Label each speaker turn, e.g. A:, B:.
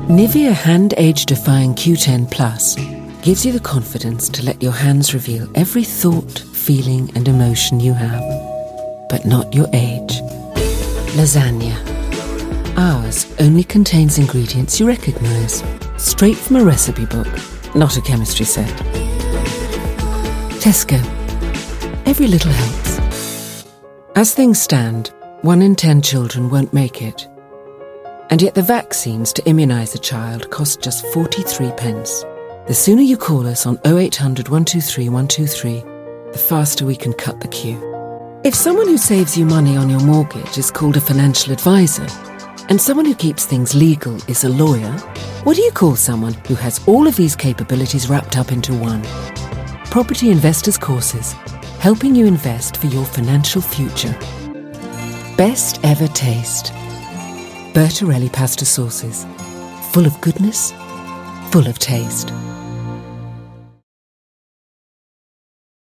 A: Nivea Hand Age Defying Q10 Plus gives you the confidence to let your hands reveal every thought, feeling and emotion you have, but not your age. Lasagna. Ours only contains ingredients you recognise, straight from a recipe book, not a chemistry set. Tesco. Every little helps. As things stand, 1 in 10 children won't make it. And yet the vaccines to immunise a child cost just 43 pence. The sooner you call us on 0800 123 123, the faster we can cut the queue. If someone who saves you money on your mortgage is called a financial advisor, and someone who keeps things legal is a lawyer, what do you call someone who has all of these capabilities wrapped up into one? Property Investors Courses, helping you invest for your financial future. Best ever taste. Bertarelli pasta sauces. Full of goodness, full of taste.